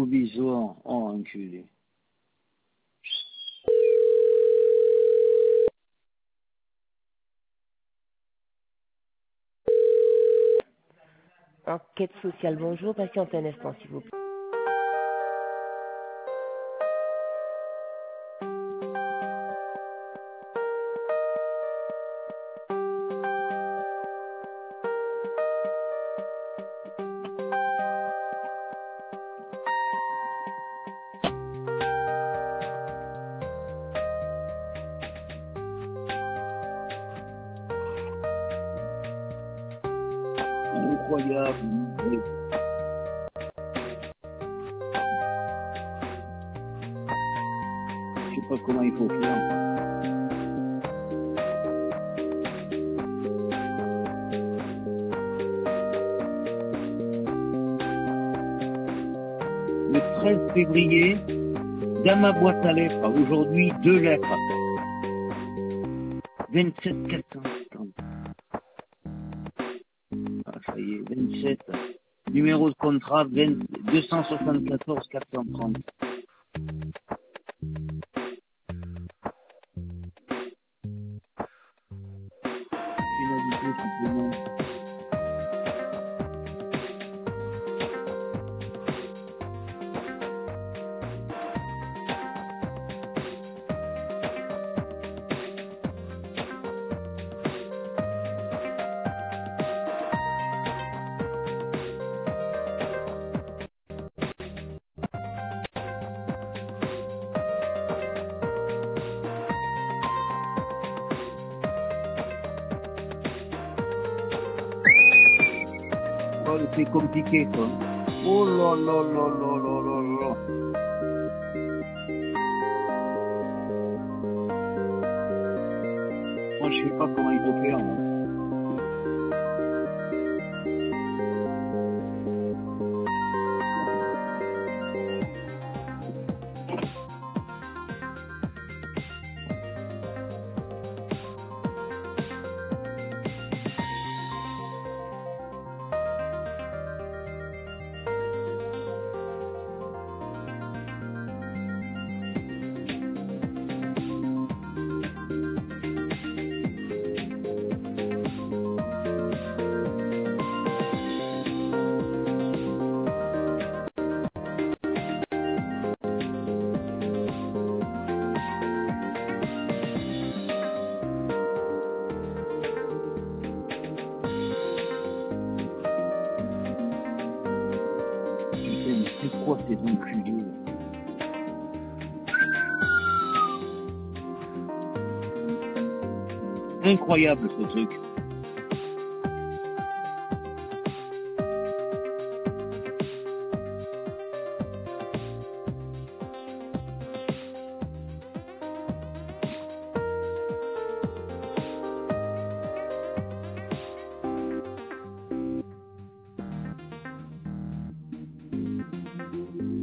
provisoire. Oh, enculé. Enquête sociale, bonjour. Patiente un instant, s'il vous plaît. Incroyable. Je sais pas comment il faut faire. Le 13 février, dans ma boîte à lettres, aujourd'hui, 2 lettres. 27 450. Ah, ça y est, 27. Numéro de contrat 274 430. Finalité supplément. Oh, c'est compliqué, quoi. Oh là là là là là là là. Moi, je sais pas comment il faut faire, moi. Putain, mais c'est quoi ces enculés, là? Incroyable, ce truc.